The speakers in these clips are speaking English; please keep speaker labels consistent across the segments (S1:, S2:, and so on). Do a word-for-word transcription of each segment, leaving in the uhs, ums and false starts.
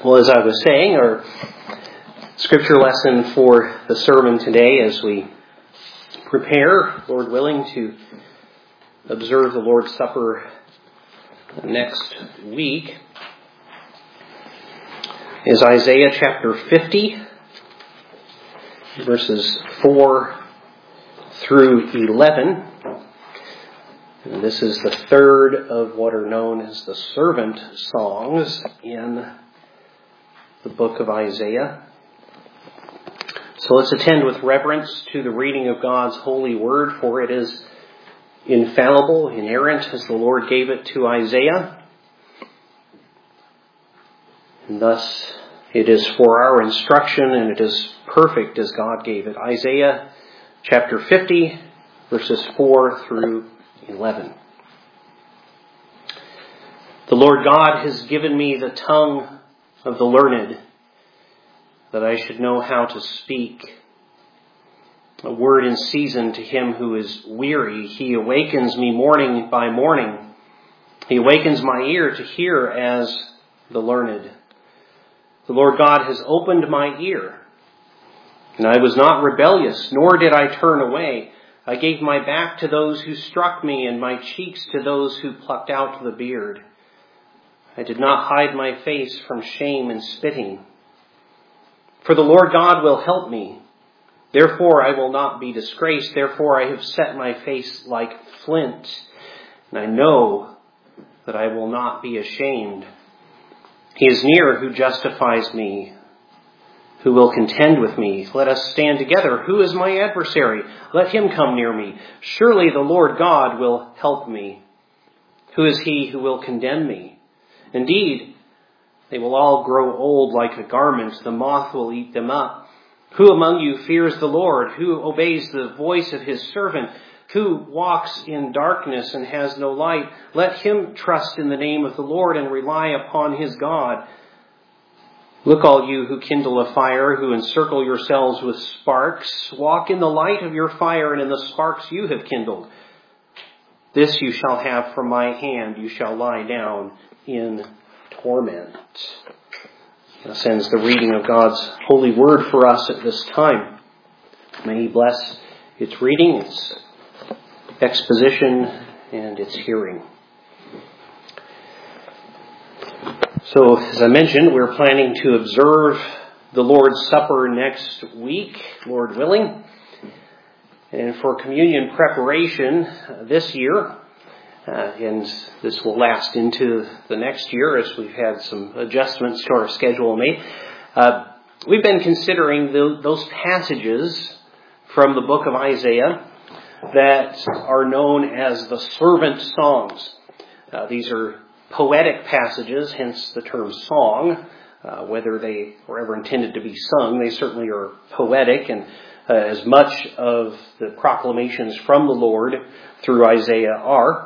S1: Well, as I was saying, our scripture lesson for the sermon today, as we prepare, Lord willing, to observe the Lord's Supper next week, is Isaiah chapter fifty, verses four through eleven. And this is the third of what are known as the servant songs in the book of Isaiah. So let's attend with reverence to the reading of God's holy word, for it is infallible, inerrant, as the Lord gave it to Isaiah. And thus it is for our instruction, and it is perfect as God gave it. Isaiah chapter fifty, verses four through eleven. The Lord God has given me the tongue of the learned, that I should know how to speak a word in season to him who is weary. He awakens me morning by morning. He awakens my ear to hear as the learned. The Lord God has opened my ear, and I was not rebellious, nor did I turn away. I gave my back to those who struck me, and my cheeks to those who plucked out the beard. I did not hide my face from shame and spitting. For the Lord God will help me. Therefore I will not be disgraced. Therefore I have set my face like flint, and I know that I will not be ashamed. He is near who justifies me, who will contend with me. Let us stand together. Who is my adversary? Let him come near me. Surely the Lord God will help me. Who is he who will condemn me? Indeed, they will all grow old like a garment. The moth will eat them up. Who among you fears the Lord? Who obeys the voice of his servant? Who walks in darkness and has no light? Let him trust in the name of the Lord and rely upon his God. Look, all you who kindle a fire, who encircle yourselves with sparks, walk in the light of your fire and in the sparks you have kindled. This you shall have from my hand. You shall lie down in torment. This ends the reading of God's holy word for us at this time. May he bless its reading, its exposition, and its hearing. So, as I mentioned, we're planning to observe the Lord's Supper next week, Lord willing. And for communion preparation uh, this year, uh, and this will last into the next year as we've had some adjustments to our schedule made, uh, we've been considering the, those passages from the book of Isaiah that are known as the servant songs. Uh, these are poetic passages, hence the term song. Uh, whether they were ever intended to be sung, they certainly are poetic, and uh, as much of the proclamations from the Lord through Isaiah are.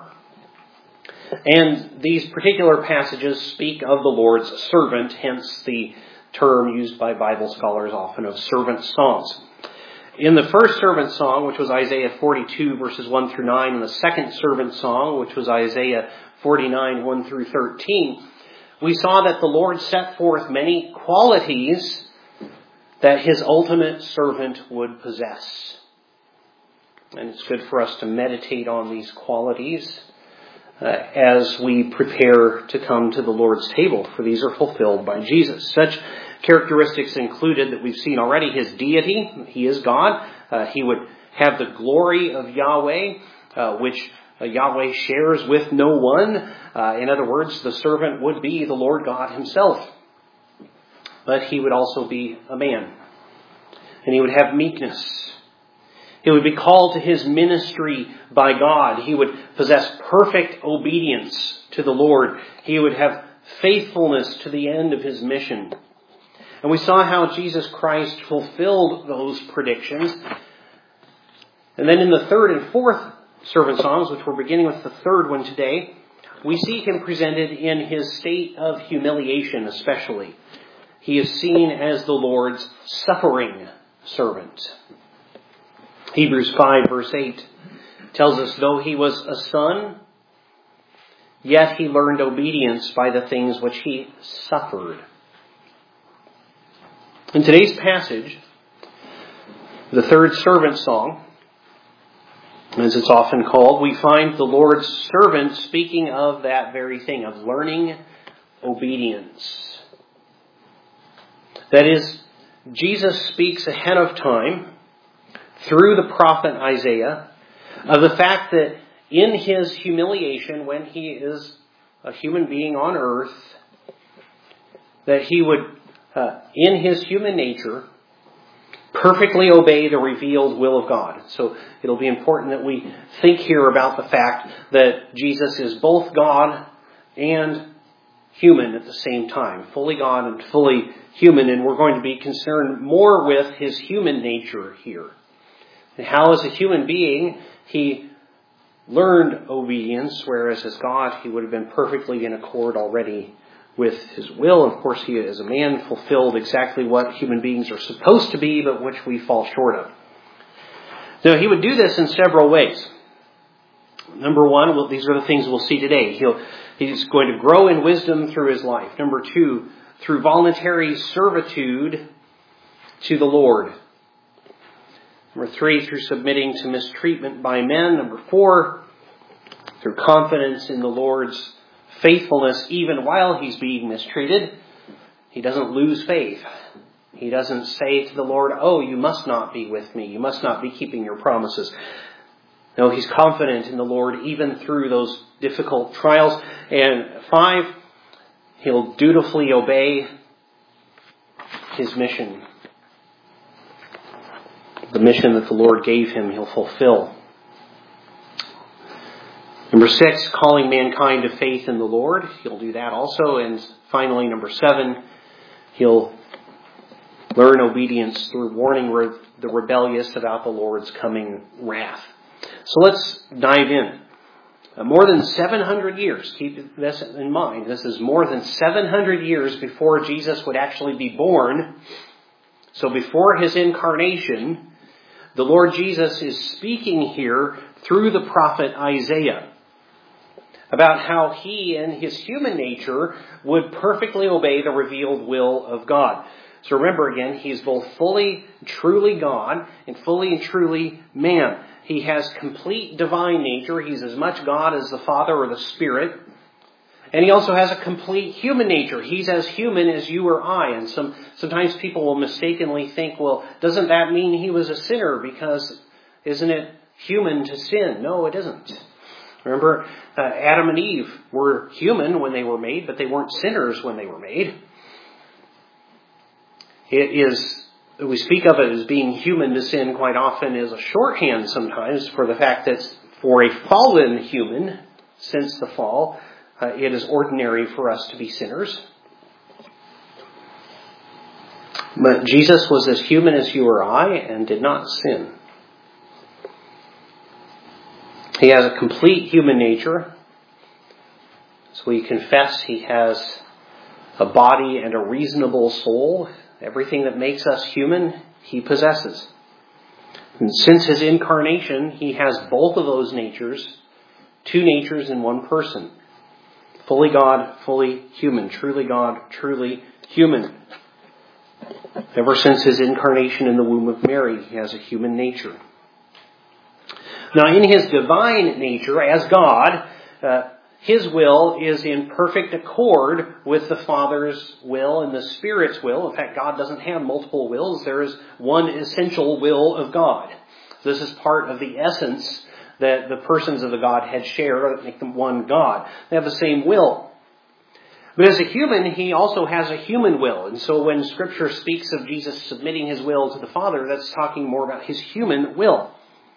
S1: And these particular passages speak of the Lord's servant, hence the term used by Bible scholars often of servant songs. In the first servant song, which was Isaiah forty-two, verses one through nine, and the second servant song, which was Isaiah forty-nine, one through thirteen, we saw that the Lord set forth many qualities that his ultimate servant would possess. And it's good for us to meditate on these qualities uh, as we prepare to come to the Lord's table, for these are fulfilled by Jesus. Such characteristics included that we've seen already: his deity, he is God. Uh, he would have the glory of Yahweh, uh, which uh, Yahweh shares with no one. Uh, in other words, the servant would be the Lord God himself. But he would also be a man. And he would have meekness. He would be called to his ministry by God. He would possess perfect obedience to the Lord. He would have faithfulness to the end of his mission. And we saw how Jesus Christ fulfilled those predictions. And then in the third and fourth servant songs, which we're beginning with the third one today, we see him presented in his state of humiliation especially. He is seen as the Lord's suffering servant. Hebrews five verse eight tells us, though he was a son, yet he learned obedience by the things which he suffered. In today's passage, the third servant song, as it's often called, we find the Lord's servant speaking of that very thing, of learning obedience. That is, Jesus speaks ahead of time through the prophet Isaiah of the fact that in his humiliation, when he is a human being on earth, that he would, uh, in his human nature, perfectly obey the revealed will of God. So it'll be important that we think here about the fact that Jesus is both God and human at the same time. Fully God and fully human. And we're going to be concerned more with his human nature here. And how as a human being he learned obedience, whereas as God he would have been perfectly in accord already with his will. Of course, he as a man fulfilled exactly what human beings are supposed to be, but which we fall short of. Now, he would do this in several ways. Number one, well, these are the things we'll see today. He'll, he's going to grow in wisdom through his life. Number two, through voluntary servitude to the Lord. Number three, through submitting to mistreatment by men. Number four, through confidence in the Lord's faithfulness even while he's being mistreated. He doesn't lose faith. He doesn't say to the Lord, oh, you must not be with me. You must not be keeping your promises. No, he's confident in the Lord even through those difficult trials. And five, he'll dutifully obey his mission. The mission that the Lord gave him, he'll fulfill. Number six, calling mankind to faith in the Lord. He'll do that also. And finally, number seven, he'll learn obedience through warning re- the rebellious about the Lord's coming wrath. So let's dive in. Uh, more than seven hundred years, keep this in mind, this is more than seven hundred years before Jesus would actually be born. So before his incarnation, the Lord Jesus is speaking here through the prophet Isaiah about how he in his human nature would perfectly obey the revealed will of God. So remember again, he's both fully, truly God and fully and truly man. He has complete divine nature. He's as much God as the Father or the Spirit. And he also has a complete human nature. He's as human as you or I. And some sometimes people will mistakenly think, well, doesn't that mean he was a sinner? Because isn't it human to sin? No, it isn't. Remember, uh, Adam and Eve were human when they were made, but they weren't sinners when they were made. It is, we speak of it as being human to sin quite often as a shorthand sometimes for the fact that for a fallen human, since the fall, uh, it is ordinary for us to be sinners. But Jesus was as human as you or I and did not sin. He has a complete human nature. So we confess he has a body and a reasonable soul. Everything that makes us human, he possesses. And since his incarnation, he has both of those natures, two natures in one person. Fully God, fully human. Truly God, truly human. Ever since his incarnation in the womb of Mary, he has a human nature. Now, in his divine nature, as God, uh, his will is in perfect accord with the Father's will and the Spirit's will. In fact, God doesn't have multiple wills. There is one essential will of God. This is part of the essence that the persons of the Godhead share that make them one God. They have the same will. But as a human, he also has a human will. And so when Scripture speaks of Jesus submitting his will to the Father, that's talking more about his human will.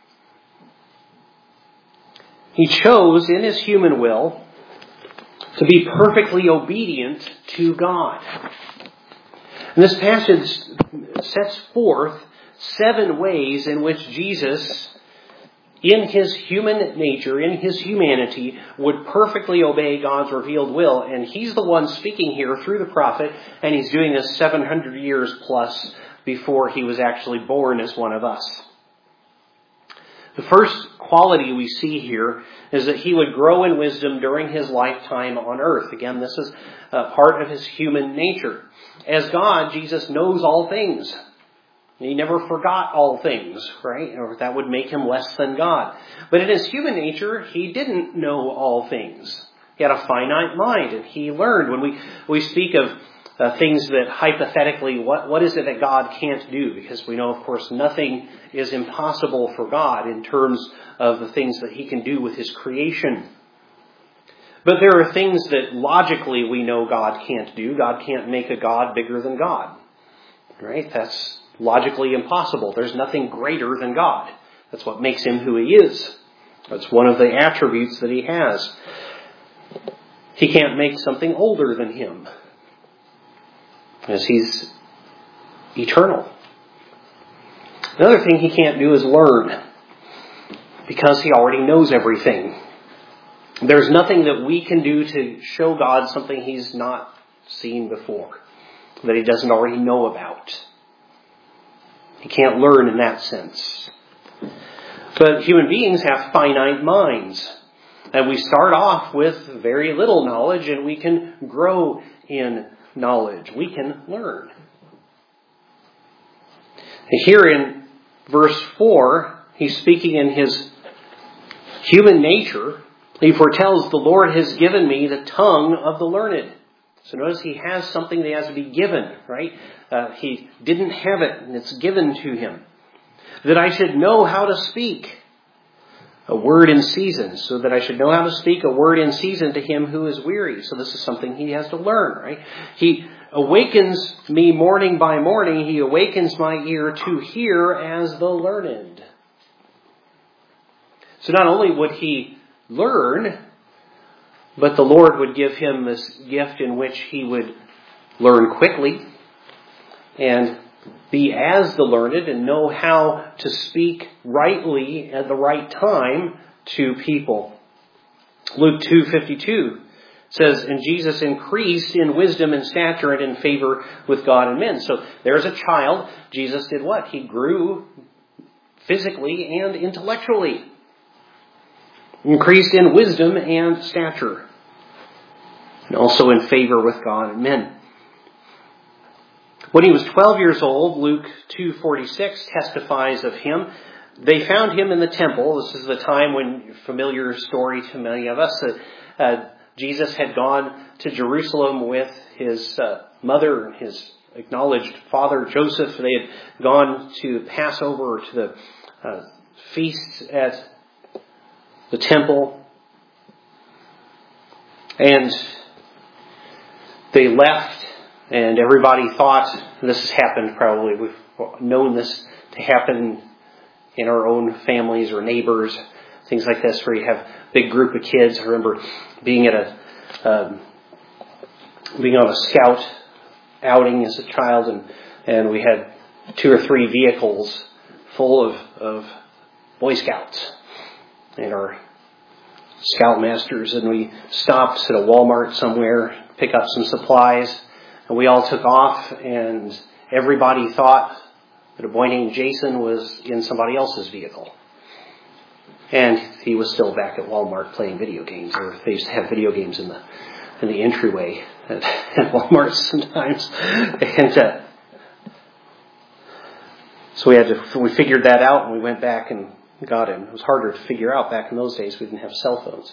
S1: He chose in his human will to be perfectly obedient to God. And this passage sets forth seven ways in which Jesus, in his human nature, in his humanity, would perfectly obey God's revealed will. And he's the one speaking here through the prophet, and he's doing this seven hundred years plus before he was actually born as one of us. The first quality we see here is that he would grow in wisdom during his lifetime on earth. Again, this is uh, part of his human nature. As God, Jesus knows all things. He never forgot all things, right? Or that would make him less than God. But in his human nature, he didn't know all things. He had a finite mind, and he learned. When we, we speak of uh, things that hypothetically, what, what is it that God can't do? Because we know, of course, nothing is impossible for God in terms of the things that he can do with his creation. But there are things that logically we know God can't do. God can't make a God bigger than God, right? That's logically impossible. There's nothing greater than God. That's what makes him who he is. That's one of the attributes that he has. He can't make something older than him, as he's eternal. Another thing he can't do is learn, because he already knows everything. There's nothing that we can do to show God something he's not seen before, that he doesn't already know about. He can't learn in that sense. But human beings have finite minds. And we start off with very little knowledge, and we can grow in knowledge. We can learn. And here in verse four, he's speaking in his human nature. He foretells, the Lord has given me the tongue of the learned. So notice he has something that has to be given, right? Uh, he didn't have it, and it's given to him. That I should know how to speak a word in season, so that I should know how to speak a word in season to him who is weary. So this is something he has to learn, right? He awakens me morning by morning. He awakens my ear to hear as the learned. So not only would he learn, but the Lord would give him this gift in which he would learn quickly and be as the learned and know how to speak rightly at the right time to people. Luke two fifty-two says, and Jesus increased in wisdom and stature and in favor with God and men. So there's a child. Jesus did what? He grew physically and intellectually. Increased in wisdom and stature. And also in favor with God and men. When he was twelve years old, Luke two forty-six testifies of him. They found him in the temple. This is the time when, familiar story to many of us, that uh, Jesus had gone to Jerusalem with his uh, mother, his acknowledged father, Joseph. They had gone to Passover, to the uh, feast at the temple. And they left, and everybody thought, and this has happened probably, we've known this to happen in our own families or neighbors, things like this, where you have a big group of kids. I remember being at a, um, being on a scout outing as a child, and, and we had two or three vehicles full of, of Boy Scouts and our scoutmasters, and we stopped at a Walmart somewhere, pick up some supplies, and we all took off, and everybody thought that a boy named Jason was in somebody else's vehicle. And he was still back at Walmart playing video games, or they used to have video games in the in the entryway at, at Walmart sometimes. And uh, so we had to, we figured that out, and we went back and got him. It was harder to figure out back in those days. We didn't have cell phones.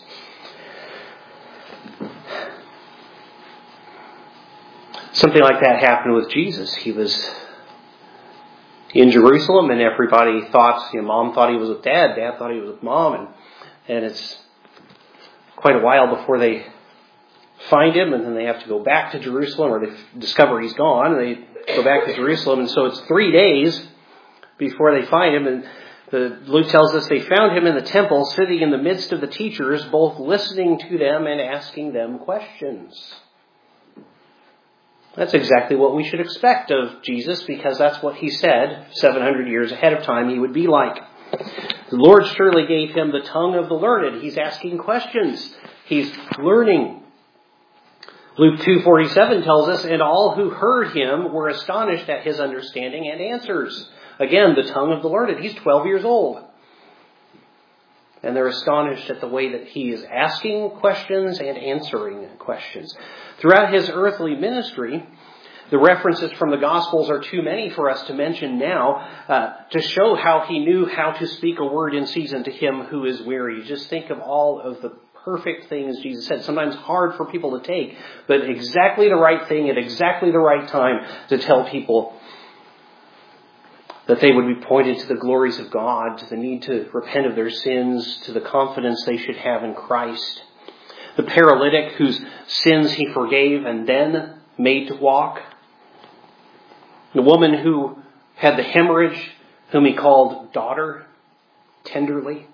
S1: Something like that happened with Jesus. He was in Jerusalem, and everybody thought, you know, Mom thought he was with Dad, Dad thought he was with Mom, and and it's quite a while before they find him, and then they have to go back to Jerusalem, or they discover he's gone, and they go back to Jerusalem, and so it's three days before they find him, and the, Luke tells us they found him in the temple, sitting in the midst of the teachers, both listening to them and asking them questions. That's exactly what we should expect of Jesus, because that's what he said seven hundred years ahead of time he would be like. The Lord surely gave him the tongue of the learned. He's asking questions. He's learning. Luke two forty-seven tells us, and all who heard him were astonished at his understanding and answers. Again, the tongue of the learned. He's twelve years old. And they're astonished at the way that he is asking questions and answering questions. Throughout his earthly ministry, The references from the Gospels are too many for us to mention now uh, to show how he knew how to speak a word in season to him who is weary. Just think of all of the perfect things Jesus said. Sometimes hard for people to take, but exactly the right thing at exactly the right time to tell people that they would be pointed to the glories of God, to the need to repent of their sins, to the confidence they should have in Christ. The paralytic whose sins he forgave and then made to walk. The woman who had the hemorrhage, whom he called daughter, tenderly.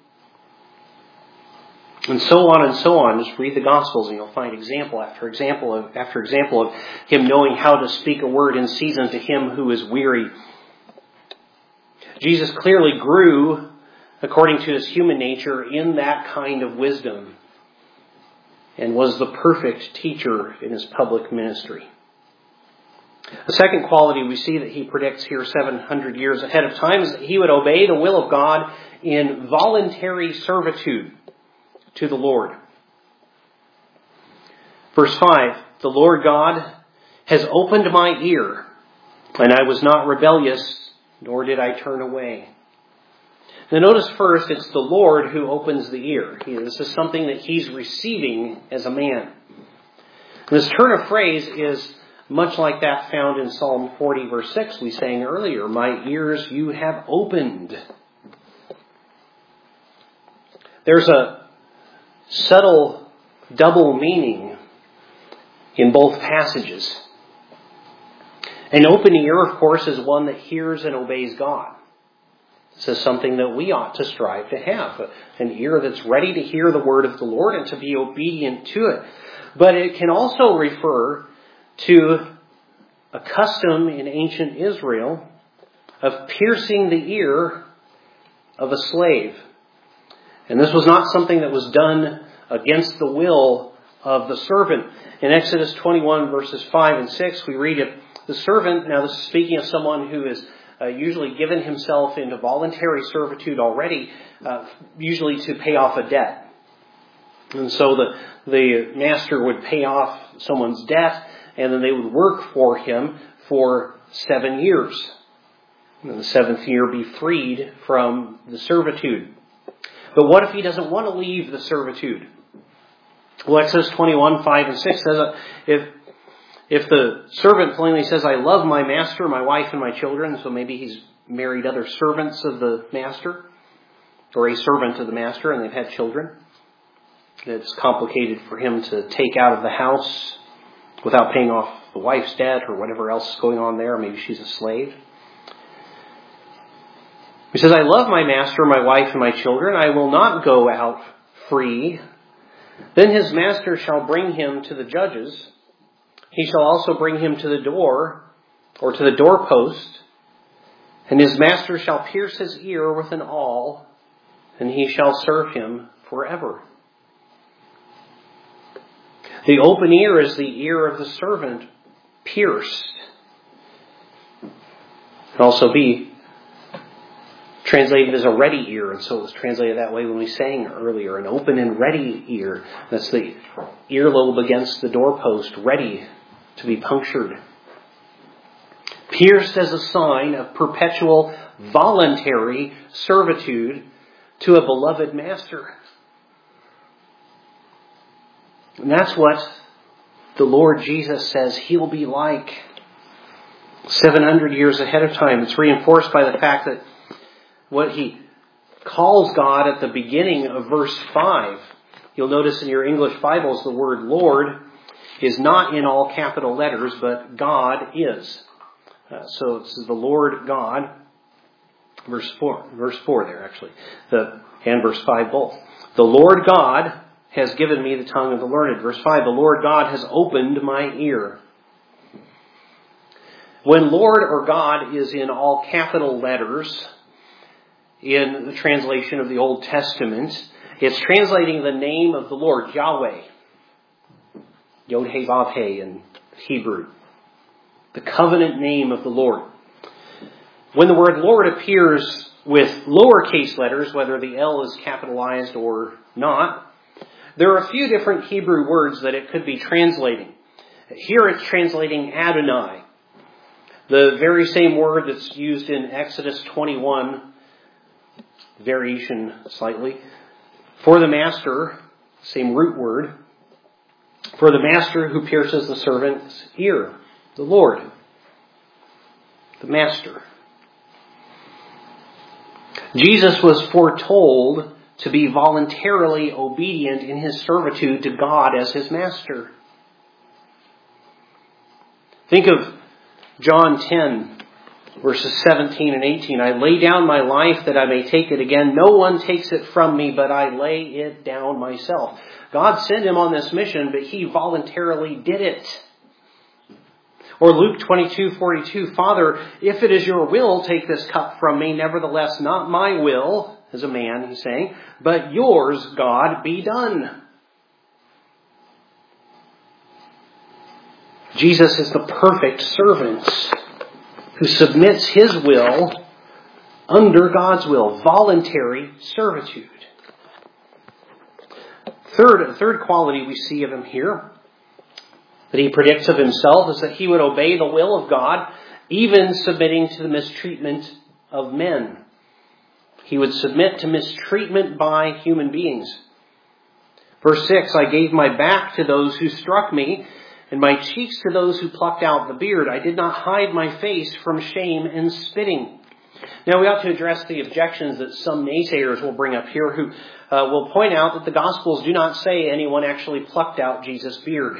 S1: And so on and so on. Just read the Gospels and you'll find example after example of, after example of him knowing how to speak a word in season to him who is weary. Jesus clearly grew, according to his human nature, in that kind of wisdom and was the perfect teacher in his public ministry. The second quality we see that he predicts here seven hundred years ahead of time is that he would obey the will of God in voluntary servitude to the Lord. Verse five, the Lord God has opened my ear, and I was not rebellious, nor did I turn away. Now notice first, it's the Lord who opens the ear. This is something that he's receiving as a man. This turn of phrase is much like that found in Psalm forty, verse six, we sang earlier. My ears you have opened. There's a subtle double meaning in both passages. An open ear, of course, is one that hears and obeys God. This is something that we ought to strive to have. An ear that's ready to hear the word of the Lord and to be obedient to it. But it can also refer to a custom in ancient Israel of piercing the ear of a slave. And this was not something that was done against the will of the servant. In Exodus twenty-one, verses five and six, we read it. The servant, now this is speaking of someone who is uh, usually given himself into voluntary servitude already, uh, usually to pay off a debt. And so the, the master would pay off someone's debt, and then they would work for him for seven years. And the seventh year be freed from the servitude. But what if he doesn't want to leave the servitude? Well, Exodus twenty-one, five and six says that if If the servant plainly says, I love my master, my wife, and my children, so maybe he's married other servants of the master, or a servant of the master, and they've had children, it's complicated for him to take out of the house without paying off the wife's debt or whatever else is going on there. Maybe she's a slave. He says, I love my master, my wife, and my children. I will not go out free. Then his master shall bring him to the judges. He shall also bring him to the door, or to the doorpost, and his master shall pierce his ear with an awl, and he shall serve him forever. The open ear is the ear of the servant pierced. It can also be translated as a ready ear, and so it was translated that way when we sang earlier, an open and ready ear. That's the earlobe against the doorpost, ready to be punctured. Pierced as a sign of perpetual voluntary servitude to a beloved master. And that's what the Lord Jesus says he'll be like seven hundred years ahead of time. It's reinforced by the fact that what he calls God at the beginning of verse five, you'll notice in your English Bibles the word Lord is not in all capital letters, but God is. Uh, so it's the Lord God, verse four, verse four there actually, the, and verse five both. The Lord God has given me the tongue of the learned. Verse five, the Lord God has opened my ear. When Lord or God is in all capital letters in the translation of the Old Testament, it's translating the name of the Lord, Yahweh. Yod-Heh-Vav-Heh in Hebrew. The covenant name of the Lord. When the word Lord appears with lowercase letters, whether the L is capitalized or not, there are a few different Hebrew words that it could be translating. Here it's translating Adonai. The very same word that's used in Exodus twenty-one, variation slightly, for the master, same root word, for the master who pierces the servant's ear, the Lord, the master. Jesus was foretold to be voluntarily obedient in his servitude to God as his master. Think of John ten, verses seventeen and eighteen. I lay down my life that I may take it again. No one takes it from me, but I lay it down myself. God sent him on this mission, but he voluntarily did it. Or Luke twenty-two forty-two, Father, if it is your will, take this cup from me. Nevertheless, not my will, as a man, he's saying, but yours, God, be done. Jesus is the perfect servant who submits his will under God's will. Voluntary servitude. Third, third quality we see of him here that he predicts of himself is that he would obey the will of God, even submitting to the mistreatment of men. He would submit to mistreatment by human beings. Verse six, I gave my back to those who struck me, and my cheeks to those who plucked out the beard. I did not hide my face from shame and spitting. Now we ought to address the objections that some naysayers will bring up here, who uh, will point out that the Gospels do not say anyone actually plucked out Jesus' beard.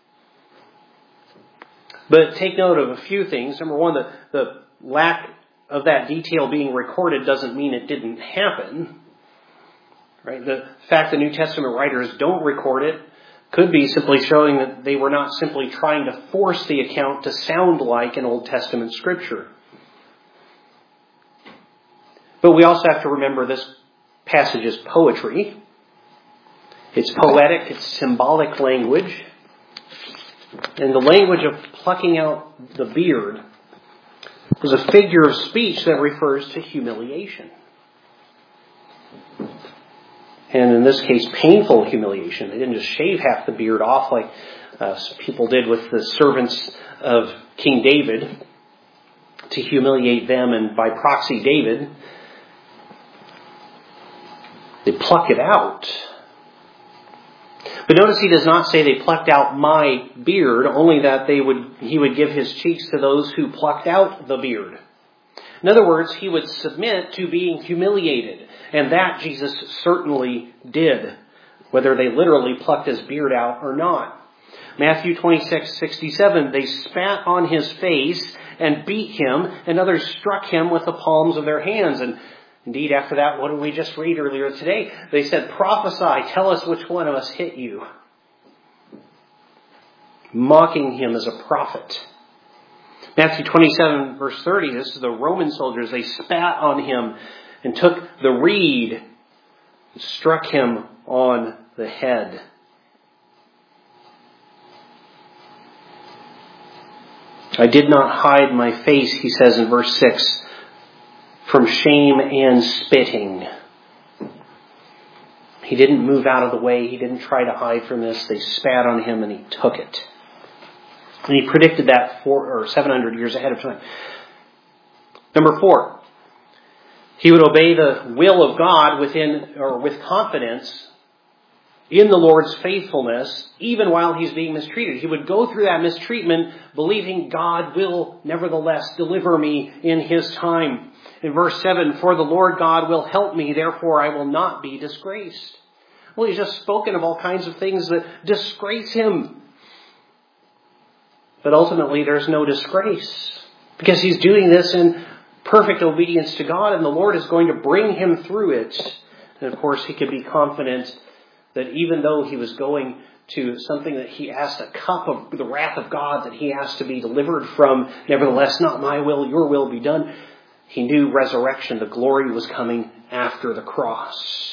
S1: But take note of a few things. Number one, the, the lack of that detail being recorded doesn't mean it didn't happen. Right? The fact the New Testament writers don't record it could be simply showing that they were not simply trying to force the account to sound like an Old Testament scripture. But we also have to remember this passage is poetry. It's poetic, it's symbolic language. And the language of plucking out the beard is a figure of speech that refers to humiliation. And in this case, painful humiliation. They didn't just shave half the beard off like uh, people did with the servants of King David to humiliate them and by proxy David. They pluck it out. But notice he does not say they plucked out my beard, only that they would he would give his cheeks to those who plucked out the beard. In other words, he would submit to being humiliated. And that Jesus certainly did, whether they literally plucked his beard out or not. Matthew twenty-six sixty-seven, they spat on his face and beat him, and others struck him with the palms of their hands. And indeed, after that, what did we just read earlier today? They said, prophesy, tell us which one of us hit you. Mocking him as a prophet. Matthew twenty-seven verse thirty, this is the Roman soldiers. They spat on him and took the reed and struck him on the head. I did not hide my face, he says in verse six, from shame and spitting. He didn't move out of the way. He didn't try to hide from this. They spat on him and he took it. And he predicted that four or seven hundred years ahead of time. Number four, he would obey the will of God within or with confidence in the Lord's faithfulness, even while he's being mistreated. He would go through that mistreatment, believing God will nevertheless deliver me in his time. In verse seven, for the Lord God will help me, therefore I will not be disgraced. Well, he's just spoken of all kinds of things that disgrace him. But ultimately, there's no disgrace because he's doing this in perfect obedience to God, and the Lord is going to bring him through it. And of course, he could be confident that even though he was going to something that he asked, a cup of the wrath of God that he asked to be delivered from, nevertheless, not my will, your will be done. He knew resurrection, the glory was coming after the cross.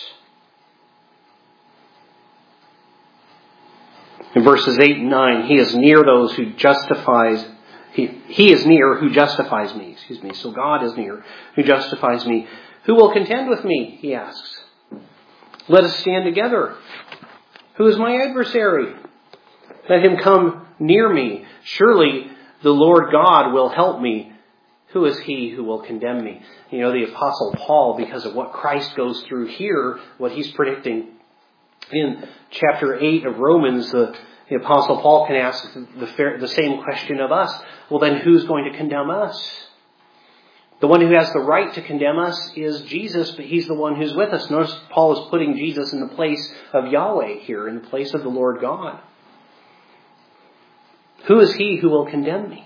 S1: In verses eight and nine, he is near those who justifies, he, he is near who justifies me, excuse me. So God is near who justifies me. Who will contend with me? He asks. Let us stand together. Who is my adversary? Let him come near me. Surely the Lord God will help me, who is he who will condemn me? You know, the Apostle Paul, because of what Christ goes through here, what he's predicting in chapter eight of Romans, the, the Apostle Paul can ask the, fair, the same question of us. Well, then who's going to condemn us? The one who has the right to condemn us is Jesus, but he's the one who's with us. Notice Paul is putting Jesus in the place of Yahweh here, in the place of the Lord God. Who is he who will condemn me?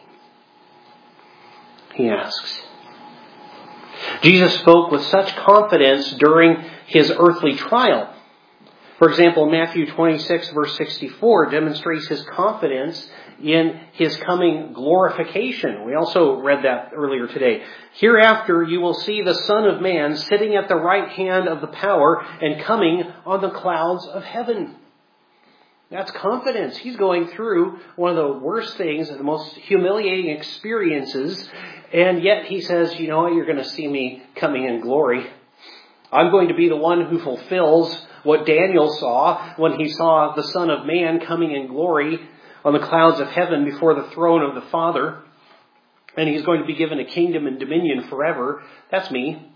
S1: He asks. Jesus spoke with such confidence during his earthly trial. For example, Matthew twenty-six, verse sixty-four demonstrates his confidence in his coming glorification. We also read that earlier today. Hereafter you will see the Son of Man sitting at the right hand of the power and coming on the clouds of heaven. That's confidence. He's going through one of the worst things and the most humiliating experiences. And yet he says, you know what, you're going to see me coming in glory. I'm going to be the one who fulfills what Daniel saw when he saw the Son of Man coming in glory on the clouds of heaven before the throne of the Father. And he's going to be given a kingdom and dominion forever. That's me.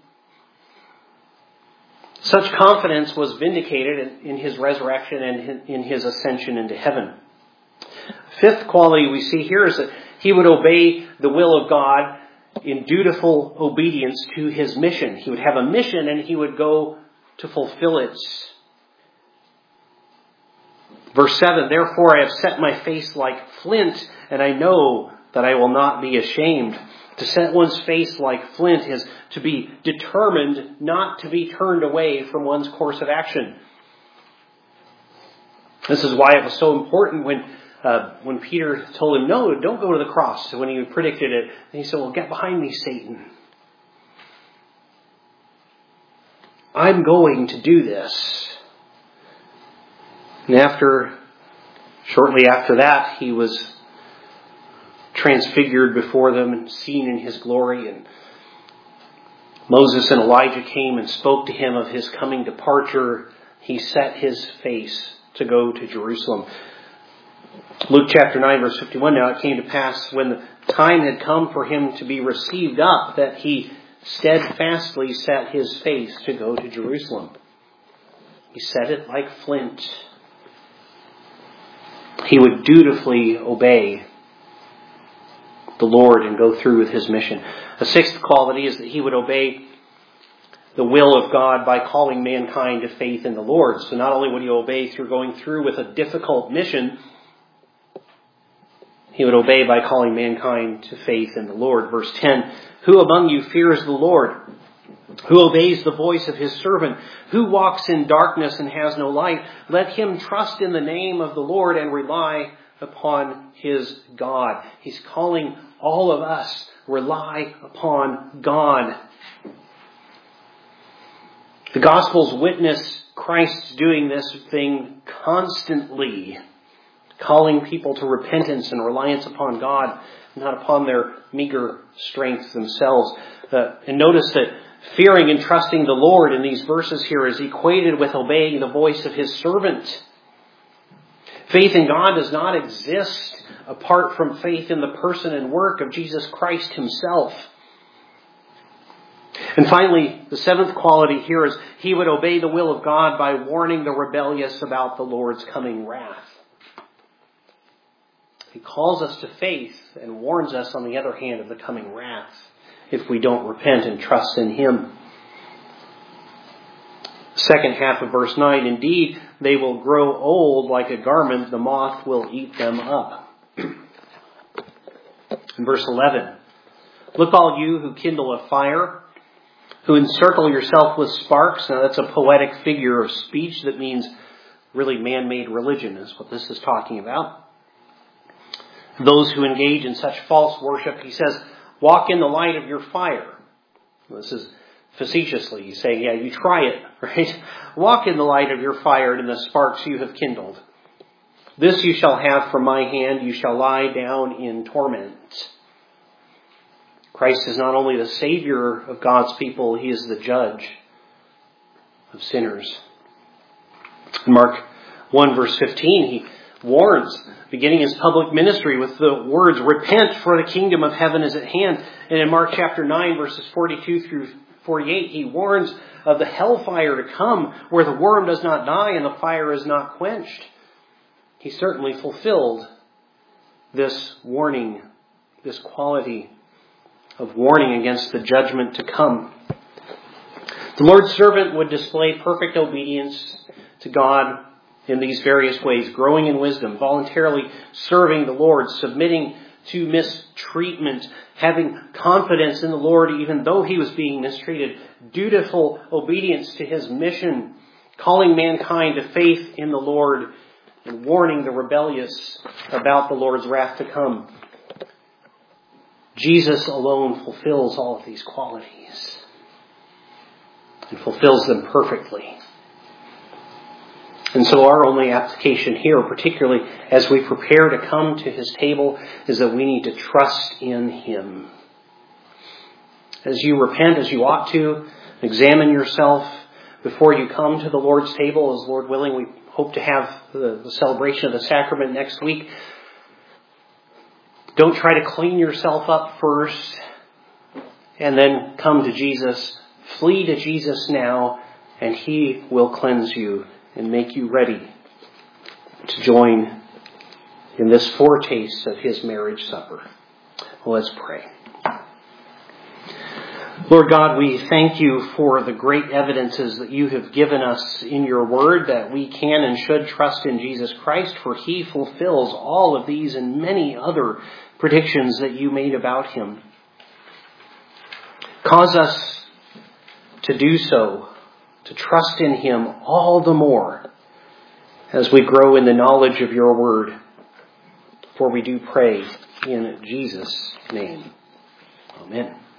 S1: Such confidence was vindicated in his resurrection and in his ascension into heaven. Fifth quality we see here is that he would obey the will of God in dutiful obedience to his mission. He would have a mission and he would go to fulfill it. Verse seven, therefore I have set my face like flint, and I know that I will not be ashamed. To set one's face like flint is to be determined not to be turned away from one's course of action. This is why it was so important when uh, when Peter told him, no, don't go to the cross. When he predicted it, and he said, well, get behind me, Satan. I'm going to do this. And after, shortly after that, he was transfigured before them and seen in his glory. And Moses and Elijah came and spoke to him of his coming departure. He set his face to go to Jerusalem. Luke chapter nine, verse fifty-one, now it came to pass when the time had come for him to be received up, that he steadfastly set his face to go to Jerusalem. He set it like flint. He would dutifully obey the Lord and go through with his mission. A sixth quality is that he would obey the will of God by calling mankind to faith in the Lord. So not only would he obey through going through with a difficult mission, he would obey by calling mankind to faith in the Lord. Verse ten, who among you fears the Lord? Who obeys the voice of his servant? Who walks in darkness and has no light? Let him trust in the name of the Lord and rely upon his God. He's calling all of us, rely upon God. The Gospels witness Christ doing this thing constantly, calling people to repentance and reliance upon God, not upon their meager strength themselves. Uh, and notice that fearing and trusting the Lord in these verses here is equated with obeying the voice of his servant. Faith in God does not exist apart from faith in the person and work of Jesus Christ himself. And finally, the seventh quality here is he would obey the will of God by warning the rebellious about the Lord's coming wrath. He calls us to faith and warns us, on the other hand, of the coming wrath if we don't repent and trust in him. Second half of verse nine, indeed, they will grow old like a garment, the moth will eat them up. In verse eleven, look all you who kindle a fire, who encircle yourself with sparks. Now that's a poetic figure of speech that means really man-made religion is what this is talking about. Those who engage in such false worship, he says, walk in the light of your fire. This is facetiously. He's saying, yeah, you try it, right? Walk in the light of your fire and in the sparks you have kindled. This you shall have from my hand. You shall lie down in torment. Christ is not only the Savior of God's people, he is the judge of sinners. In Mark one verse fifteen, he warns, beginning his public ministry with the words, "Repent, for the kingdom of heaven is at hand." And in Mark chapter nine, verses forty-two through forty-eight, he warns of the hellfire to come, where the worm does not die and the fire is not quenched. He certainly fulfilled this warning, this quality of warning against the judgment to come. The Lord's servant would display perfect obedience to God in these various ways, growing in wisdom, voluntarily serving the Lord, submitting to mistreatment, having confidence in the Lord even though he was being mistreated, dutiful obedience to his mission, calling mankind to faith in the Lord, and warning the rebellious about the Lord's wrath to come. Jesus alone fulfills all of these qualities and fulfills them perfectly. And so our only application here, particularly as we prepare to come to his table, is that we need to trust in him. As you repent, as you ought to, examine yourself before you come to the Lord's table. As Lord willing, we hope to have the, the celebration of the sacrament next week. Don't try to clean yourself up first and then come to Jesus. Flee to Jesus now, and he will cleanse you and make you ready to join in this foretaste of his marriage supper. Well, let's pray. Lord God, we thank you for the great evidences that you have given us in your word that we can and should trust in Jesus Christ, for he fulfills all of these and many other predictions that you made about him. Cause us to do so, to trust in him all the more as we grow in the knowledge of your word. For we do pray in Jesus' name. Amen.